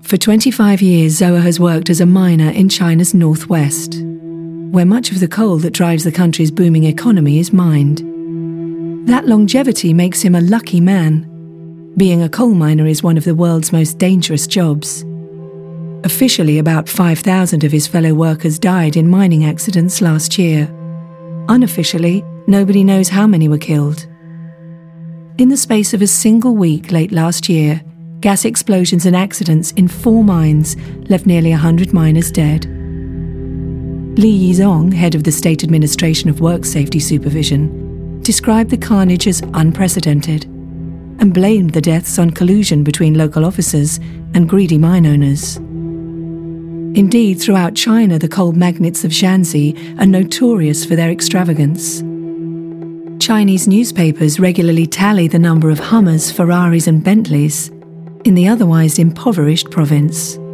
For 25 years, Zhou has worked as a miner in China's northwest, where much of the coal that drives the country's booming economy is mined. That longevity makes him a lucky man. Being a coal miner is one of the world's most dangerous jobs. Officially, about 5,000 of his fellow workers died in mining accidents last year. Unofficially, nobody knows how many were killed. In the space of a single week late last year, gas explosions and accidents in 4 mines left nearly 100 miners dead. Li Yizhong, head of the State Administration of Work Safety Supervision, described the carnage as unprecedented and blamed the deaths on collusion between local officers and greedy mine owners. Indeed, throughout China, the coal magnates of Shanxi are notorious for their extravagance. Chinese newspapers regularly tally the number of Hummers, Ferraris and Bentleys in the otherwise impoverished province.